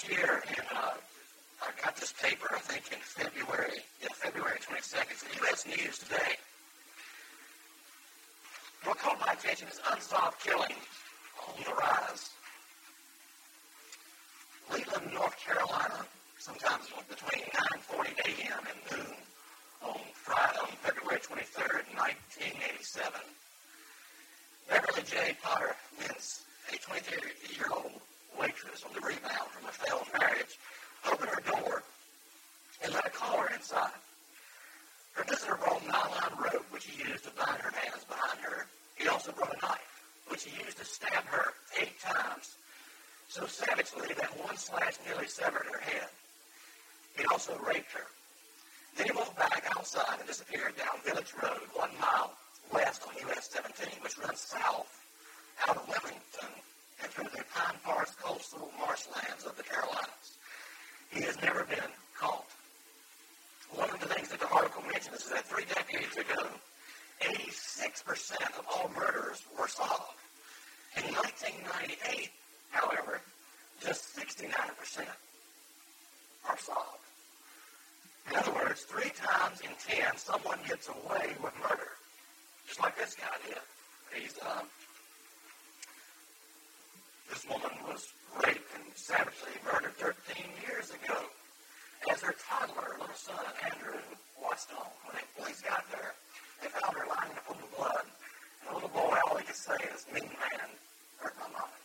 year, I got this paper, I think in February 22nd, it's the U.S. News Today. What caught my attention is unsolved killing on the rise. Leland, North Carolina, sometimes between 9:40 a.m. and noon on February 23rd, 1987. Beverly J. Potter Mintz, a 23-year-old waitress on the rebound from a failed marriage, opened her door and let a caller inside. Her visitor brought a nylon rope, which he used to bind her hands behind her. He also brought a knife, which he used to stab her 8 times, so savagely that one slash nearly severed her head. He also raped her. Then he walked back outside and disappeared down Village Road, 1 mile west on US 17, which runs south out of Wilmington and through the Pine Forest coastal marshlands of the Carolinas. He has never been caught. One of the things that the article mentions is that 3 decades ago, 86% of all murders were solved. In 1998, however, just 69% are solved. In other words, 3 times in 10, someone gets away with murder. Just like this guy did. This woman was raped and savagely murdered 13 years ago. As her toddler, little son, Andrew, watched on. When the police got there, they found her lying in a pool of blood. And the little boy, all he could say is, "Mean man, hurt my mama."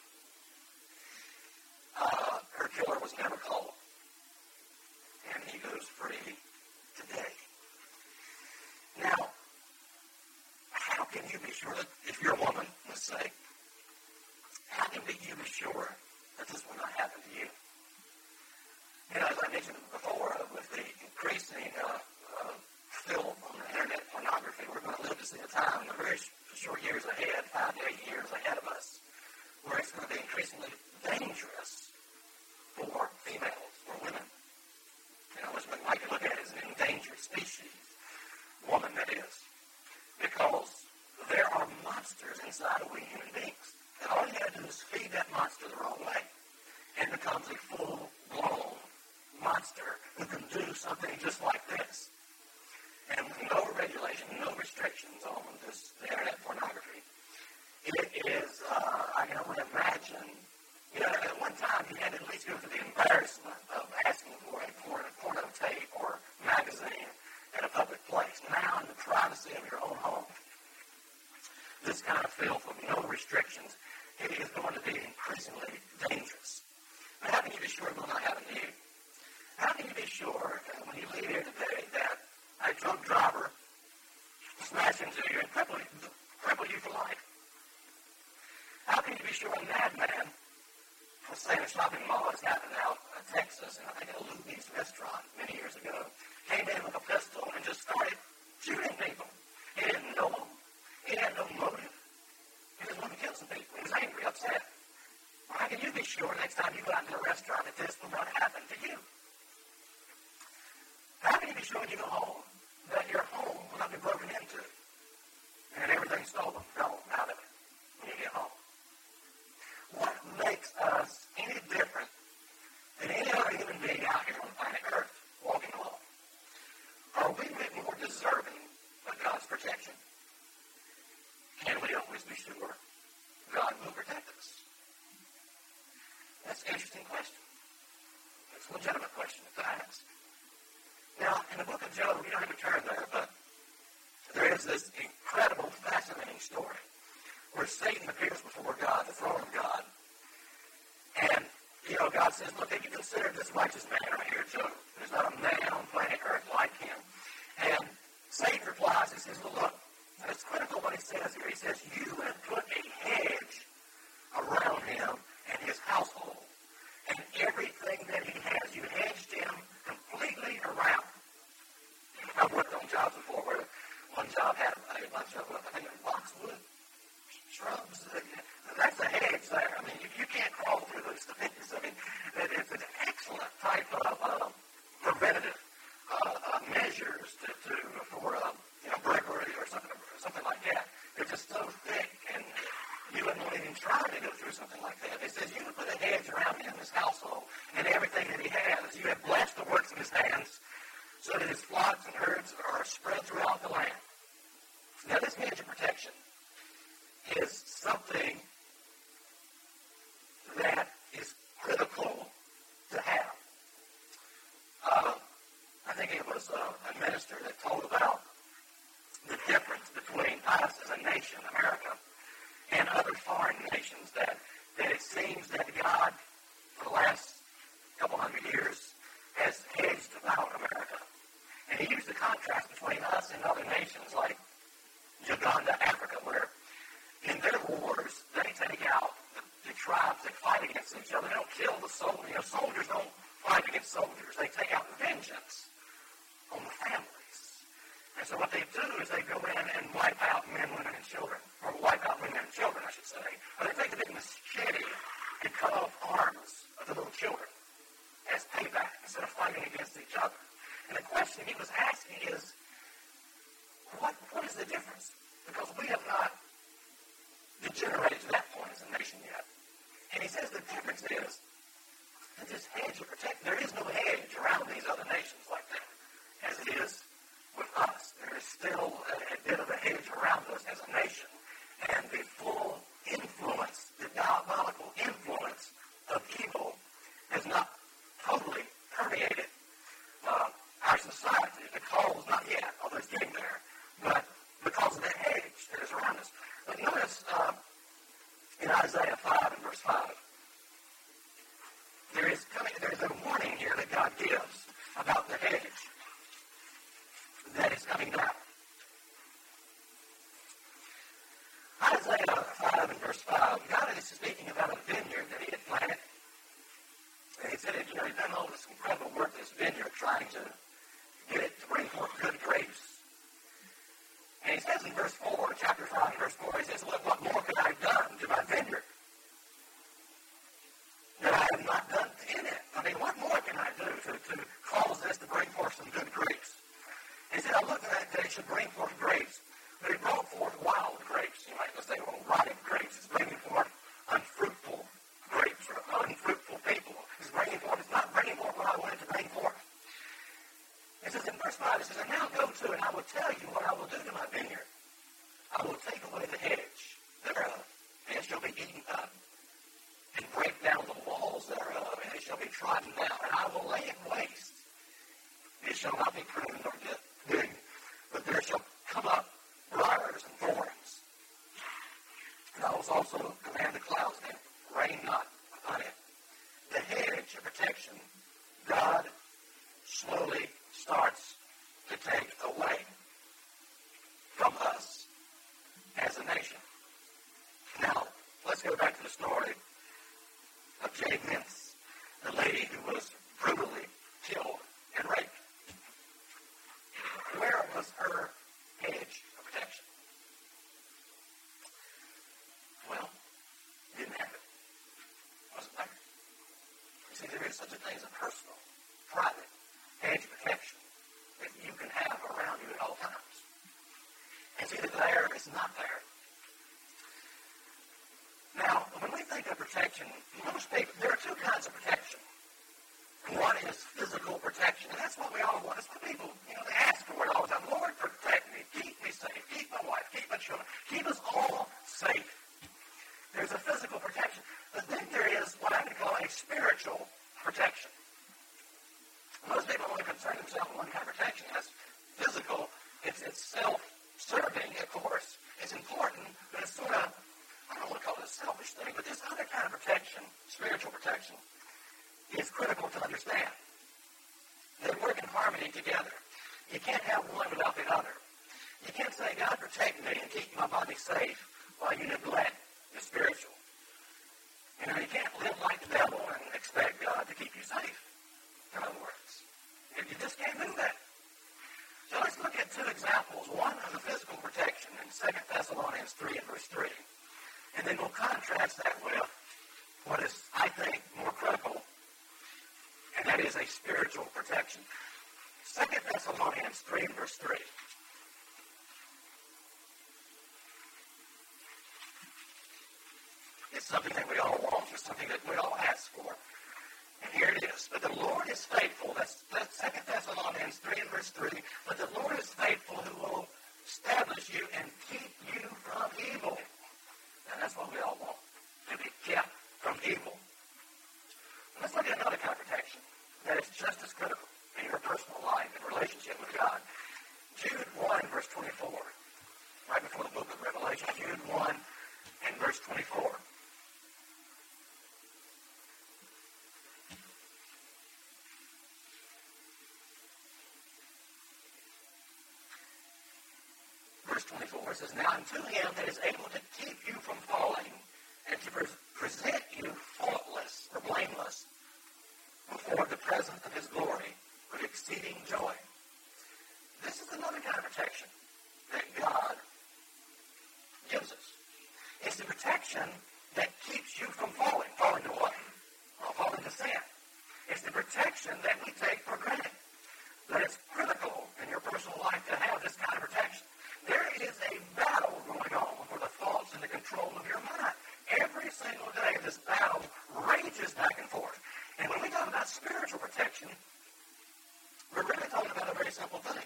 Her killer was never caught. And he goes free today. Now, how can you be sure that if you're a woman, let's say, how can you be sure that this will not happen to you? As I mentioned before, with the increasing film on the internet pornography, we're going to live to see a time in the very short years ahead, 5 to 8 years ahead of us, where it's going to be increasingly dangerous for females, for women. Which we might look at as an endangered species, woman that is, because there are monsters inside of we human beings. And all you got to do is feed that monster the wrong way, and it becomes a full-blown monster who can do something just like this. And with no regulation, no restrictions on this internet pornography, it is, I can only imagine, at one time you had to at least go through the embarrassment of asking for a porno tape or magazine in a public place. Now, in the privacy of your own home, this kind of filth with no restrictions, it is going to be increasingly dangerous. But how can you be sure it will not happen to you? How can you be sure when you leave here today that a drunk driver will smash into you and cripple you for life? How can you be sure a madman, let's say in a shopping mall, as happened out in Texas, and I think at a Luby's restaurant many years ago, came in with a pistol and just started shooting people? He didn't know them. He had no motive. He just wanted to kill some people. He was angry, upset. Well, how can you be sure next time you go out to a restaurant that this will not happen to you? How can you be sure when you go home that your home will not be broken into and everything stolen, gone out of it when you get home? What makes us any different than any other human being out here on planet Earth walking along? Are we more deserving of God's protection? Can we always be sure God will protect us? That's an interesting question. It's a legitimate question to ask. Now, in the book of Job, you don't have to turn there, but there is this incredible, fascinating story where Satan appears before God, the throne of God. And, God says, look, have you considered this righteous man right here, Job? There's not a man on planet Earth like him. And Satan replies, he says, well, look, and it's critical what he says here. He says, you have put a hedge around him and his household. And everything that he has, you hedged him completely around. I've worked on jobs before where one job had a bunch of, I think, boxwood shrubs. That's a hedge there. I mean, you can't crawl through those things. I mean, it's an excellent type of preventative measures for burglary or something like that. They're just so thick, and you wouldn't even try to go through something like that. It says you can put a hedge around pastor that told about the difference between us as a nation, America, and other foreign nations, that it seems that God, for the last couple hundred years, has hedged about America. And he used the contrast between us and other nations like Uganda, Africa, where in their wars, they take out the tribes that fight against each other. They don't kill the soldiers. Soldiers don't fight against soldiers. They take out vengeance on the families. And so what they do is they go in and wipe out men, women, and children. Or wipe out women and children, I should say. Or they take the big machete and cut off arms of the little children as payback instead of fighting against each other. And the question he was asking is, what is the difference? Because we have not degenerated to that point as a nation yet. And he says the difference is that this hedge of protection, there is no hedge around these other nations like that, as it is with us. There is still a bit of a hedge around us as a nation. And the full influence, the diabolical influence of evil has not totally permeated our society. The cause, not yet, although it's getting there, but because of that hedge that is around us. But notice in Isaiah 5 and verse 5, there is a warning here that God gives about the hedge that is coming down. Isaiah 5 and verse 5, God is speaking about a vineyard that he had planted. And he said, he'd done all this incredible work, this vineyard, trying to get it to bring forth good grapes. And he says in verse 4, chapter 5, verse 4, he says, look, what more could I have done to my vineyard that I have not done in it? I mean, what more can I do to cause this to bring forth some good grapes? And he said, I looked at that it should bring forth grapes, but it brought forth wild grapes. You might say, well, rotten grapes is bringing forth unfruitful grapes or unfruitful people. It's not bringing forth what I wanted to bring forth. It says in verse 5, it says, and now go to, and I will tell you what I will do to my vineyard. I will take away the hedge thereof, and it shall be eaten up, and break down the walls thereof, and it shall be trodden down, and I will lay it waste. It shall not be pruned nor digged, but there shall come up briars and thorns. And I will also command the clouds that rain not upon it. The hedge of protection, God slowly starts to take away from us as a nation. Now, let's go back to the story of Jade Mintz, the lady who was brutally killed and raped. Where was her hedge of protection? Well, didn't have it. Wasn't there. You see, there is such a thing as a personal, private hedge of protection that you can have around you at all times. It's either there or it's not there. Now, when we think of protection, most people, there are two kinds of protection. One is physical protection, and that's what we all want. It's what people, they ask for it all the time. Lord, protect me, keep me safe, keep my wife, keep my children, keep us all safe. There's a physical protection, but then there is what I would call a spiritual protection. Most people only concern themselves with one kind of protection. That's physical. It's self-serving, of course. It's important, but it's sort of, I don't want to call it a selfish thing, but this other kind of protection, spiritual protection, is critical to understand. They work in harmony together. You can't have one without the other. You can't say, God, protect me and keep my body safe while you neglect the spiritual. You can't live like the devil and expect God to keep you safe. In other words, you just can't do that. So let's look at two examples. One of the physical protection in 2 Thessalonians 3 and verse 3. And then we'll contrast that with what is, I think, more critical, and that is a spiritual protection. 2 Thessalonians 3 and verse 3. It's something that we all want. It's something that we all ask for. And here it is. But the Lord is faithful. That's 2 Thessalonians 3 and verse 3. But the Lord is faithful who will establish you and keep you from evil. And that's what we all want, to be kept from evil. Let's look at another kind of protection that is just as critical in your personal life and relationship with God. 24. Right before the book of Revelation, Jude 1 and verse 24. Verse 24 says, now unto him that is able to keep you from falling and to present you faultless or blameless before the presence of his glory with exceeding joy. This is another kind of protection that God gives us. It's the protection that keeps you from falling. Falling to what? Well, falling to sin. It's the protection that we take for granted. But it's critical in your personal life to have this kind of protection. There is a battle going on for the thoughts and the control of your mind. Every single day, this battle rages back and forth. And when we talk about spiritual protection, we're really talking about a very simple thing.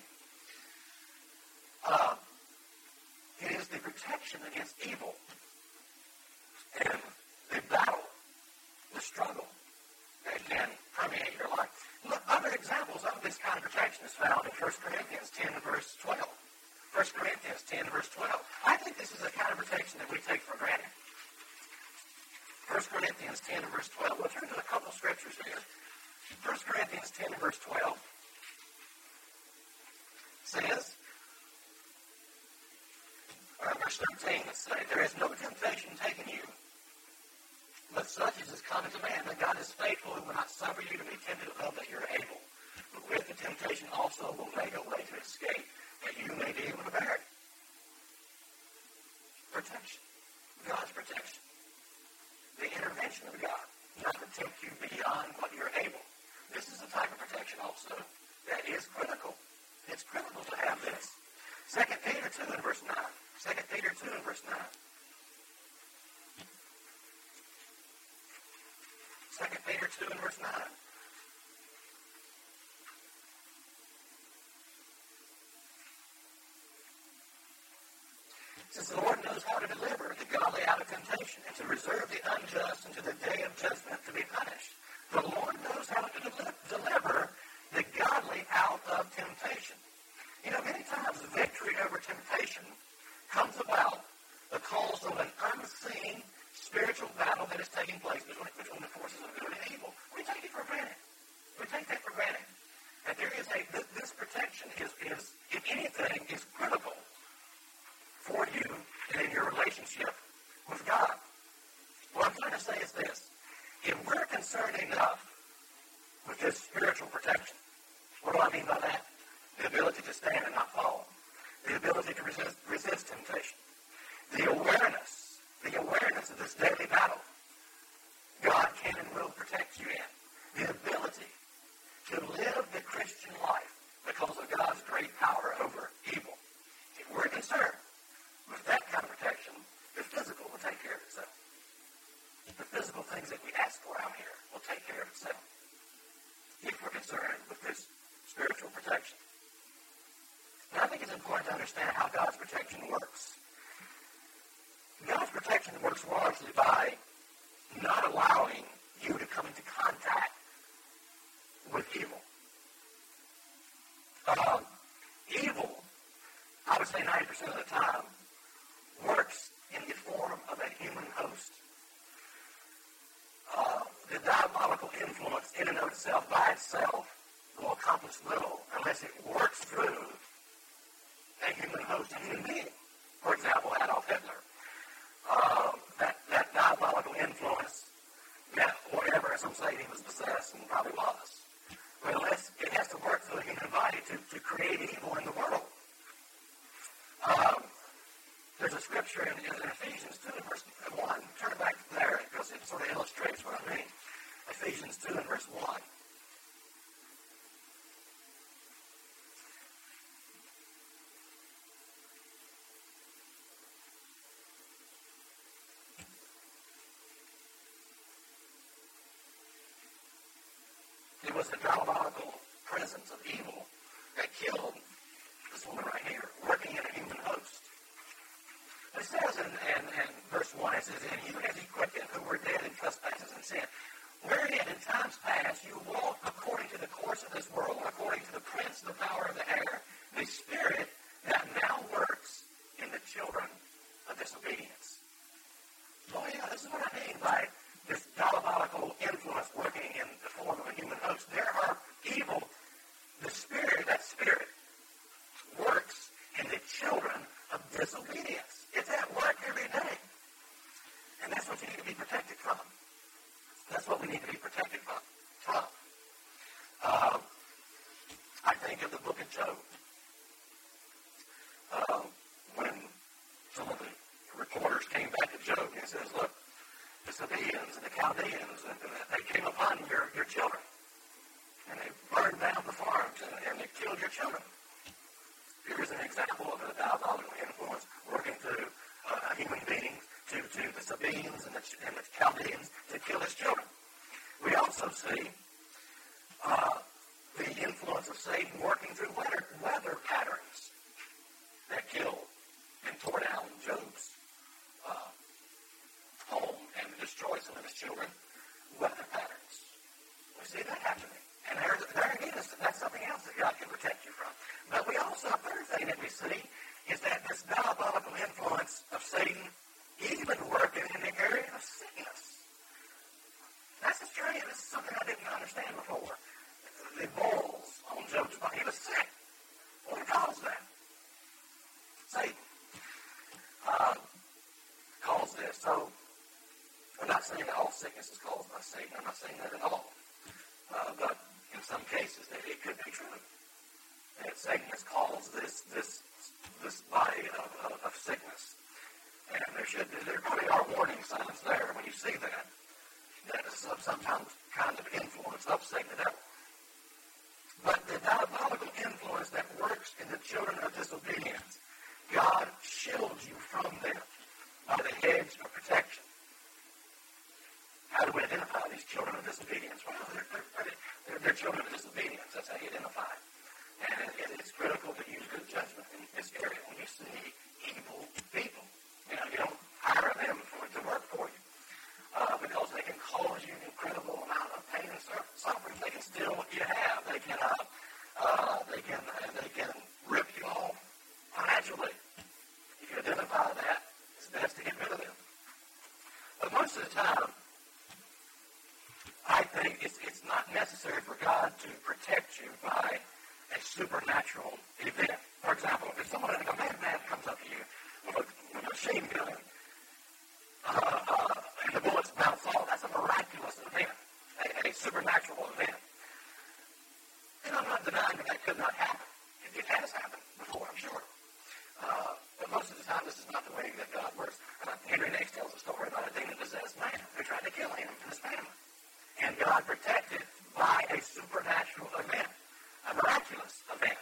It is the protection against evil and the battle, the struggle that can permeate your life. Look, other examples of this kind of protection is found in 1 Corinthians 10 and verse 12. 1 Corinthians 10 and verse 12. I think this is a kind of protection that we take for granted. 1 Corinthians 10 and verse 12. We'll turn to a couple of scriptures here. 1 Corinthians 10 and verse 12 says, verse 13, let's say, there is no temptation taken you, but such as is common to man. But God is faithful and will not suffer you to be tempted above that you're able. But with the temptation also will make a way to escape, that you may be able to bear it. Protection. God's protection. The intervention of God, not to take you beyond what you're able. This is a type of protection also that is critical. It's critical to have this. 2 Peter 2 and verse 9. 2 Peter 2 and verse 9. 2 Peter 2 and verse 9. Since the Lord knows how to deliver the godly out of temptation and to reserve the unjust unto the day of judgment to be punished. The Lord knows how to deliver the godly out of temptation. You know, many times victory over temptation comes about because of an unseen spiritual battle that is taking place between the forces of good and evil. We take it for granted. We take that for granted. That there is this protection is if anything, is critical for you and in your relationship with God. What I'm trying to say is this. If we're concerned enough with this spiritual protection, what do I mean by that? The ability to stand and not fall. The ability to resist temptation. The awareness of this daily battle. God can and will protect you in. The ability to live the Christian life because of God's great power over evil. If we're concerned with that kind of protection, the physical will take care of itself. The physical things that we ask for out here will take care of itself. If we're concerned with this spiritual protection. And I think it's important to understand how God's protection works. God's protection works largely by not allowing you to come into contact with evil. Evil, I would say 90% of the time, works in the form of a human host. The diabolical influence in and of itself, by itself, will accomplish little unless it works through a human host, a human being. For example, Adolf Hitler. That diabolical influence meant whatever. Some say he was possessed, and probably was. But unless it has to work through a human body to create evil in the world. There's a scripture in Ephesians 2 and verse 1. Turn back there because it sort of illustrates what I mean. Ephesians 2 and verse 1. It was the diabolical presence of evil that killed this woman right here, working in a human host. It says in verse 1, it says, "And you has he quickened who were dead in trespasses and sin, wherein in times past you walked according to the course of this world, according to the prince of the power of the air, the spirit that now works think of the book of Job. When some of the reporters came back to Job and says, look, the Sabaeans and the Chaldeans, and they came upon your children. And they burned down the farms and they killed your children. Here's an example of a diabolical influence working through a human being to the Sabaeans and the Chaldeans to kill his children. We also see the influence of Satan working through weather patterns that killed and tore down Job's home and destroyed some of his children. Weather patterns. We see that happening. And there again, that's something else that God can protect you from. But we also, a third thing that we see is that this diabolical influence of Satan even working in the area of sickness. That's strange. This is something I didn't understand before. The boils on Job's body. He was sick. What caused that? Satan caused this. So, I'm not saying that all sickness is caused by Satan. I'm not saying that at all. But in some cases, it could be true. That Satan has caused this body of sickness. And there probably are warning signs there when you see that. That is sometimes kind of influence of Satan the devil. But the diabolical influence that works in the children of disobedience, God shields you from them by the hedge of protection. How do we identify these children of disobedience? Well, they're children of disobedience. That's how you identify it. And it's critical to use good judgment in this area when you see evil people. You don't hire them to work for you because they can cause you an incredible amount of pain and suffering. They can steal what you have. They can rip you off financially. If you identify that, it's best to get rid of them. But most of the time, I think it's not necessary for God to protect you by a supernatural event. For example, if someone, like a madman comes up to you with a machine gun and the bullets bounce off, that's a miraculous event, a supernatural event. And I'm not denying that could not happen. It has happened before, I'm sure. But most of the time, this is not the way that God works. Henry Nace tells a story about a demon-possessed man who tried to kill him and his family. And God protected by a supernatural event, a miraculous event.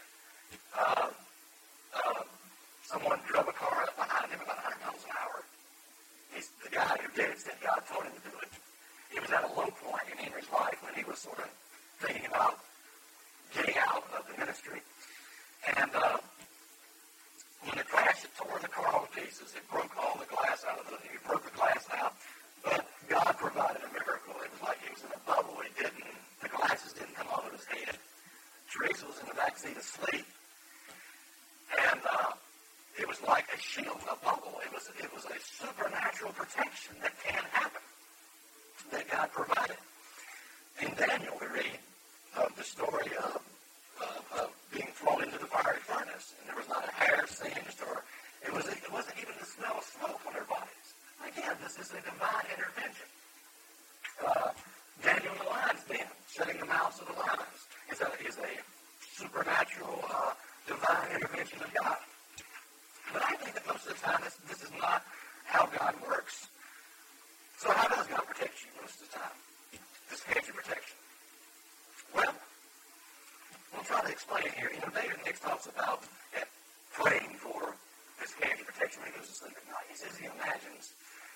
Someone drove a car up behind him about 100 miles an hour. The guy who did it said God told him to do it. He was at a low point in Henry's life when he was sort of thinking about getting out of the ministry. And when the crash, it tore the car all to pieces. It broke all the glass out of it. It broke the glass out. But God provided a miracle. It was like he was in a bubble. The glasses didn't come out of his head. Teresa was in the back seat asleep. And it was like a shield, a bubble. It was a supernatural protection that can happen, that God provided. In Daniel, we read of the story of being thrown into the fiery furnace, and there was not a hair singed, or it wasn't even the smell of smoke on their bodies. Again, this is a divine intervention. Daniel in the lion's den, shutting the mouths of the lions, is a supernatural, divine intervention of God. But I think that most of the time, this is not how God works. So how does God protect you most of the time? This hedge of protection. Well, we'll try to explain it here. David Hicks talks about praying for this hedge of protection when he goes to sleep at night. He says he imagines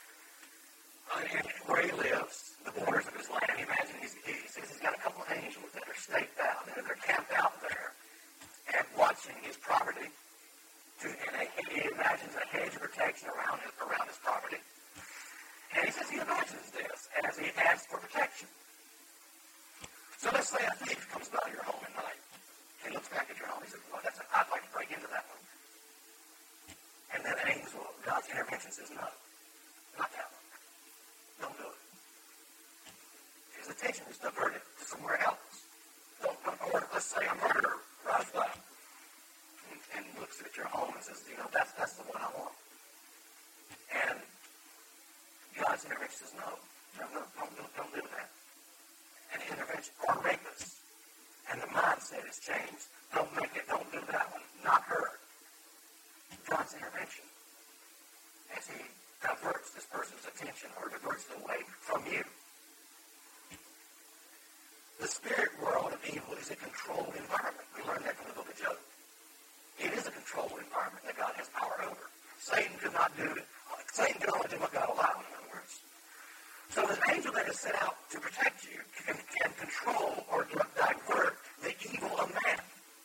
where he lives, the borders of his land. He says he's got a couple of angels that are staked out, and they're camped out there and watching his property. And he imagines a hedge of protection around his property. And he says he imagines this as he asks for protection. So let's say a thief comes by your home at night. He looks back at your home. He says, well, I'd like to break into that one. And then God's intervention says, no, not that one. Don't do it. His attention is diverted to somewhere else. Or let's say a murderer drives by and looks at your home and says, that's the one I want. And God's intervention says, no, don't do that. And intervention, or rapists. And the mindset is changed. Don't make it, don't do that one. Not her. God's intervention. As he diverts this person's attention or diverts it away from you. The spirit world of evil is a controlled environment. We learned that from the book of Job. It is a controlled environment that God has power over. Satan could not do it. Satan can only do what God allowed, in other words. So an angel that is set out to protect you can control or divert the evil of man.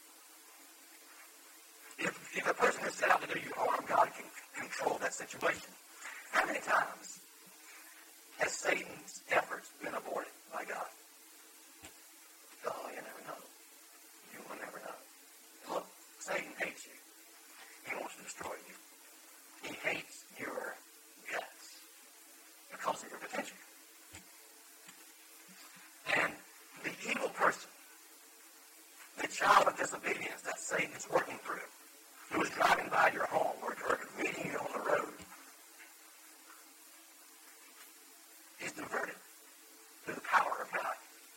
If a person is set out to do you harm, God can control that situation. How many times has Satan's efforts been aborted by God? Oh, you never know. You will never know. Look, Satan hates you. He wants to destroy you. He hates your guts because of your potential. And the evil person, the child of disobedience that Satan is working through, who is driving by your home or meeting you on the road, is diverted through the power of God.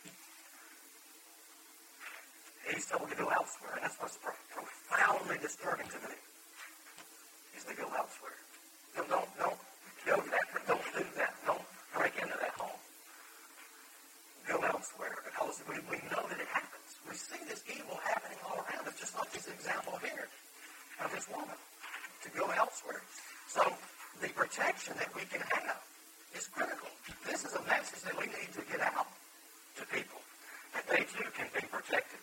He's told to go elsewhere, and that's what's profoundly disturbing to me, is to go elsewhere. Don't go to that, don't do that, don't break into that home. Go elsewhere, because we know that it happens. We see this evil happening all around us, just like this example here of this woman, to go elsewhere. So the protection that we can have is critical. This is a message that we need to get out to people, that they too can be protected.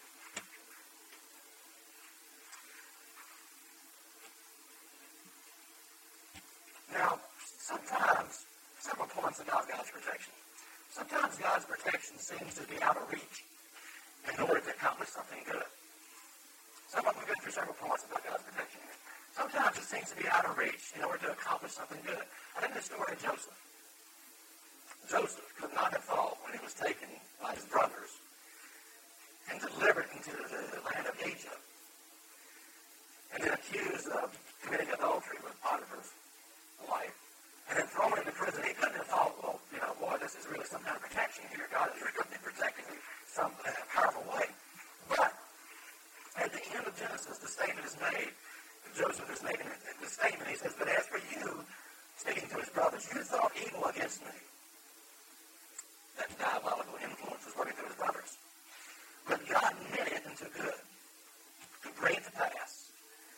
Now, sometimes, several points about God's protection. Sometimes God's protection seems to be out of reach in order to accomplish something good. We've been through several points about God's protection. Sometimes it seems to be out of reach in order to accomplish something good. I think the story of Joseph. Joseph could not have thought when he was taken by his brothers and delivered into the land of Egypt and then accused of committing adultery with Potiphar's wife and then thrown into prison. He couldn't have thought, well, boy, this is really some kind of protection here. God is really protecting me some powerful way. But at the end of Genesis, the statement is made, Joseph is making the statement, he says, but as for you, speaking to his brothers, you thought evil against me. That diabolical influence was working through his brothers. But God meant it into good, to bring it to pass,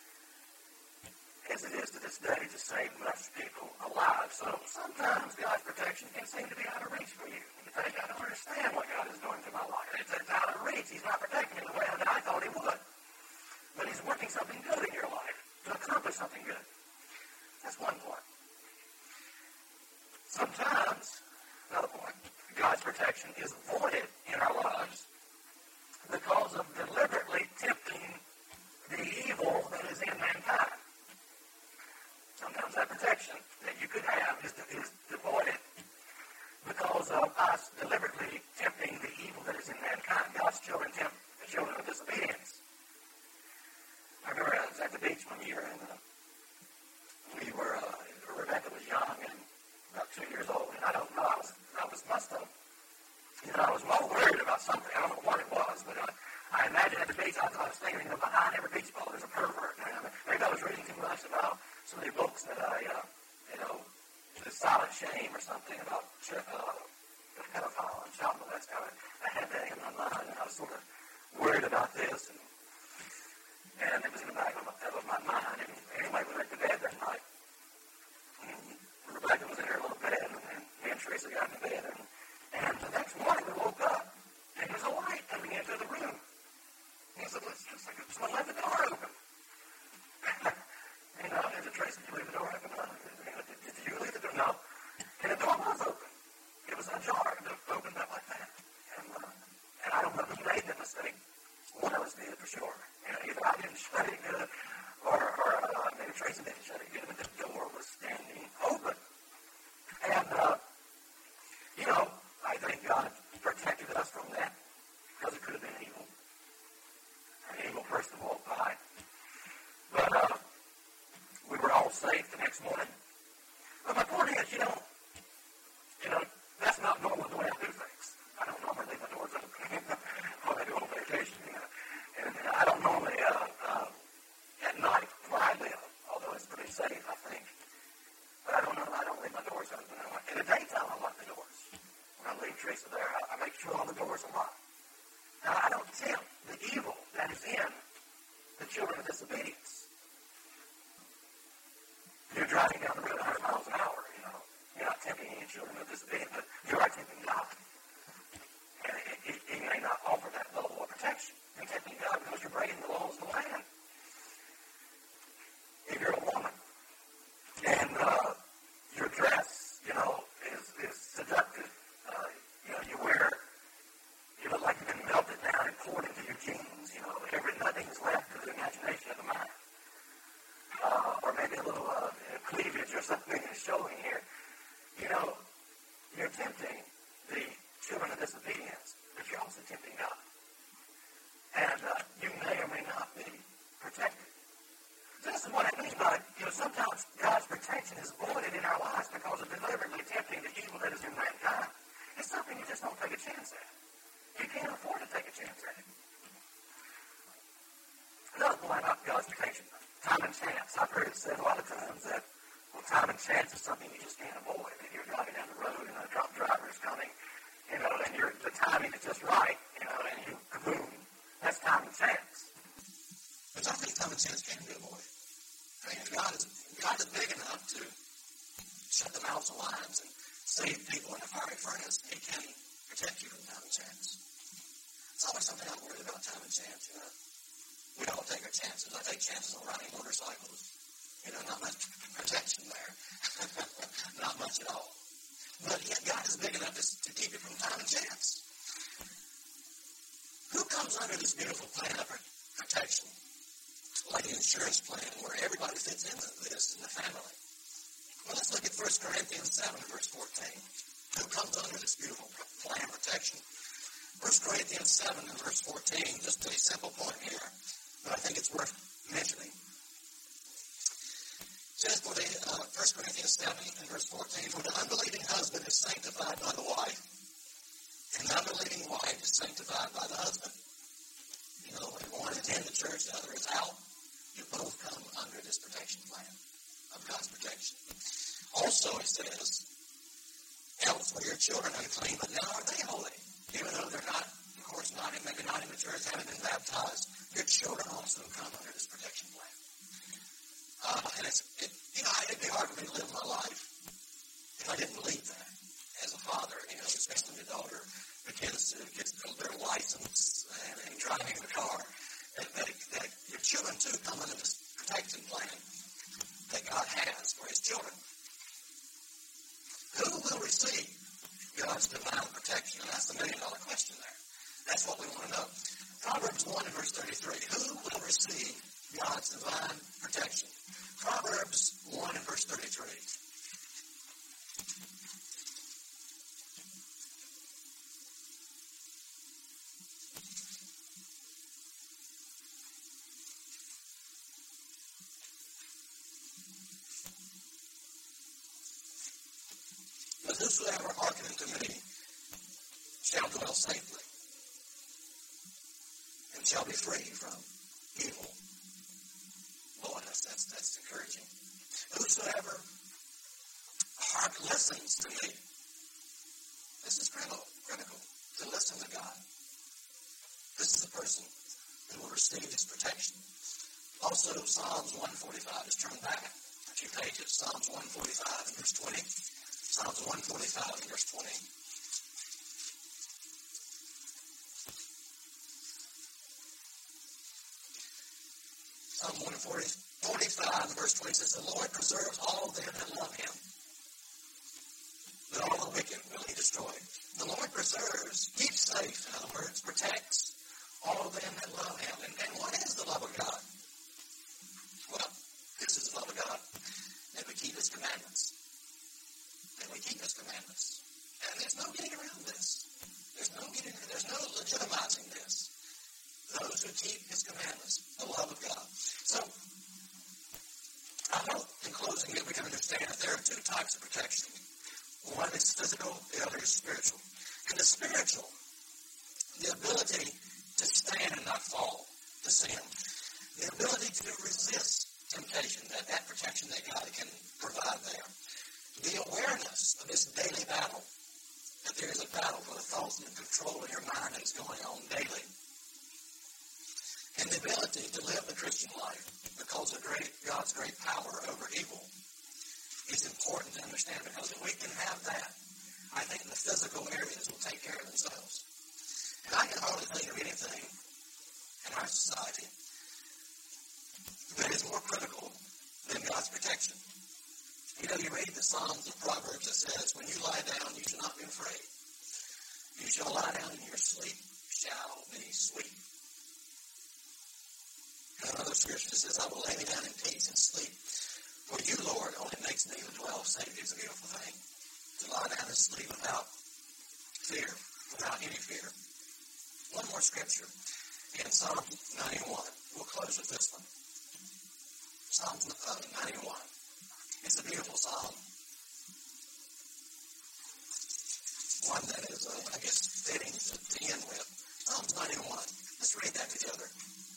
as it is to this day, to save much people alive. So sometimes God's protection can seem to be out of reach for you. You think, I don't understand what God is doing to my life. It's out of reach. He's not protecting me the way that I thought he would. But he's working something good in your life to accomplish something good. That's one point. Sometimes, another point, God's protection is voided in our lives because of deliberately tempting the evil that is in mankind. Sometimes that protection that you could have is devoided because of us deliberately tempting the evil that is in mankind. God's children tempt the children of disobedience. I remember I was at the beach one year, and Rebecca was young and about 2 years old, and I don't know, I must have, I was well worried about something. I don't know what it was, but I imagine at the beach, I was thinking, behind every beach ball, there's a pervert. Maybe I was reading too much about some of the books that The Silent Shame or something about the pedophile and child molester. I had that in my mind, and I was sort of worried about this, and it was in the back of my mind. And anyway, we went to bed that night. And Rebecca was in her little bed, and me and Teresa got in the bed, and the next morning we woke up, and there was a light coming into the room. And he said, someone left the door open. And I said, Tracy, did you leave the door open? Did you leave the door? No. And the door was open. It was ajar. It opened up like that. And I don't know who made the mistake. One of us did for sure. And either I didn't shut it good, or maybe Tracy didn't shut it good, but the door was standing open. And, I think God protected us from that, because it could have been evil. An evil person walked by. But we were all safe the next morning. But my point is, that's not normally the way I do things. I don't normally leave my doors open. Or I go on vacation, and I don't normally tempt the evil that is in the children of disobedience. You're driving down the road 100 miles an hour, You're not tempting any children of disobedience, but you are tempting God. And He may not offer that level of protection. You're tempting God because you're breaking the laws of the land. If you're a woman and your dress, is seductive, you look like you've been melted down and poured into your jeans, nothing is left to the imagination of the mind. Or maybe a little cleavage or something is showing here. You're tempting the children of disobedience, but you're also tempting God. And you may or may not be protected. So this is what I mean by, sometimes God's protection is voided in our lives because of deliberately tempting the evil that is in mankind. It's something you just don't take a chance at. You can't afford to take a chance at it. Another point about God's protection, time and chance. I've heard it said a lot of times that, time and chance is something you just can't avoid. If you're driving down the road and a drunk driver is coming, and the timing is just right, and you kaboom, that's time and chance. But I think time and chance can be avoided. God is big enough to shut the mouths of lions and save people in a fiery furnace. He can protect you from time and chance. It's always something I'm worried about, time and chance, We all take our chances. I take chances on riding motorcycles. Not much protection there. Not much at all. But yet God is big enough to keep you from time and chance. Who comes under this beautiful plan of protection? Like an insurance plan where everybody fits into this in the family. Well, let's look at 1 Corinthians 7, verse 14. Who comes under this beautiful plan of protection? 1 Corinthians 7 and verse 14, just a simple point here, but I think it's worth mentioning. It says, 1 Corinthians 7 and verse 14, for the unbelieving husband is sanctified by the wife, and the unbelieving wife is sanctified by the husband. When one is in the church, the other is out. You both come under this protection plan of God's protection. Also, it says, else were your children unclean, but now are they holy? Even though they're not, of course, maybe not in the church, haven't been baptized, your children also come under this protection plan. And it'd be hard for me to live my life if I didn't believe that. As a father, especially the daughter, the kids their license and driving the car, that your children too come under this protection plan that God has for His children. Who will receive God's divine protection? And that's the million-dollar question there. That's what we want to know. Proverbs 1 and verse 33. Who will receive God's divine protection? Proverbs 1 and verse 33. But whosoever hearkeneth unto me shall dwell safely, and shall be free from evil. Boy, that's encouraging. Whosoever listens to me. This is critical to listen to God. This is the person who will receive His protection. Also, Psalms 145 is turned back a few pages. Psalms 145 and verse 20. Psalms 145 and verse 20. Psalm 145 and verse 20 says, the Lord preserves all them that love Him, but all the wicked will He destroy. The Lord preserves, keeps safe, in other words, protects all them that love Him. And what is the love of God? Well, this is the love of God, that we keep His commandments. That we keep His commandments. And there's no getting around this. There's no legitimizing this. Those who keep His commandments, the love of God. So, I hope in closing that we can understand that there are two types of protection. One is physical, the other is spiritual. And the spiritual, the ability to stand and not fall to sin, the ability to resist temptation, that protection that God can provide there. The awareness of this daily battle, that there is a battle for the thoughts and control of your mind that is going on daily. important to understand, because if we can have that, I think the physical areas will take care of themselves. And I can hardly think of anything in our society that is more critical than God's protection. You know, you read the Psalms and Proverbs that says, when you lie down, you shall not be afraid. You shall lie down in your sleep, shall be sweet. And another scripture that says, I will lay me down in peace and sleep. For you, Lord, only makes me to dwell safe. Is a beautiful thing. To lie down and sleep without fear, without any fear. One more scripture in Psalm 91. We'll close with this one. Psalm 91. It's a beautiful psalm. One that is, I guess, fitting to end with. Psalm 91. Let's read that together.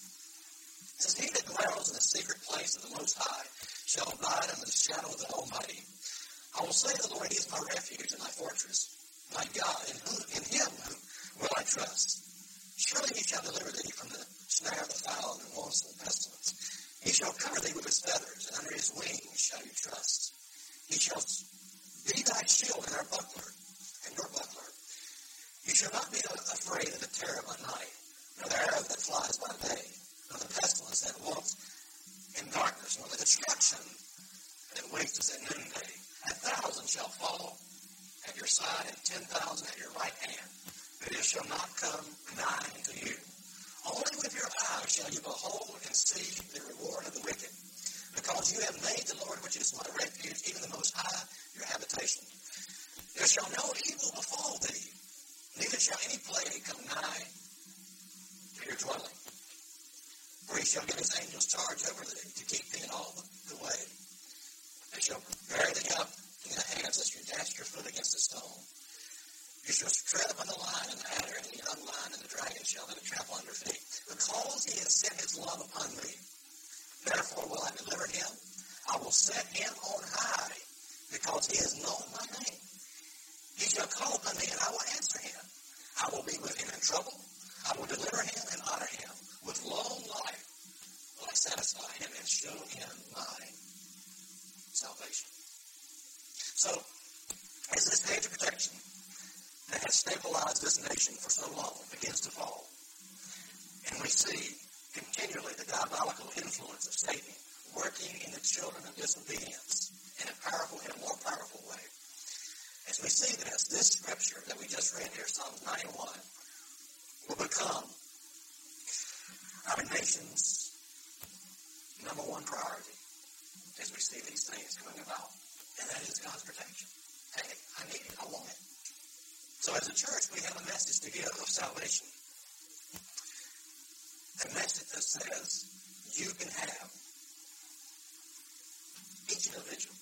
It says, he that dwells in the secret place of the Most High shall abide under the shadow of the Almighty. I will say to the Lord, he is my refuge and my fortress, my God, in him will I trust. Surely he shall deliver thee from the snare of the fowler and the loathsome pestilence. He shall cover thee with his feathers, and under his wings shall you trust. He shall be thy shield and our buckler, and your buckler. You shall not be afraid of the terror by night, nor the arrow that flies by day, nor the pestilence that walks in darkness, nor the destruction that wastes at noonday. 1,000 shall fall at your side, and 10,000 at your right hand, but it shall not come nigh to you. Only with your eyes shall you behold and see the reward of the wicked, because you have made the Lord, which is my refuge, even the Most High, your habitation. There shall no evil befall thee, neither shall any plague come nigh to your dwelling. For he shall give his angels charge over thee, to keep thee in all the way. They shall bear thee up in their hands, lest you dash your foot against a stone. You shall tread upon the lion and the adder, and the young lion and the dragon shall thou trample under feet. Because he has set his love upon me, therefore will I deliver him. I will set him on high, because he has known my name. He shall call upon me, and I will answer him. I will be with him in trouble. I will deliver him and honor him. With long life will I satisfy him and show him my salvation. So, as this hedge of protection that has stabilized this nation for so long begins to fall, and we see continually the diabolical influence of Satan working in the children of disobedience in a more powerful way. As we see this scripture that we just read here, Psalm 91, will become our nation's number one priority as we see these things coming about, and that is God's protection. Hey, I need it. I want it. So as a church, we have a message to give of salvation. A message that says you can have, each individual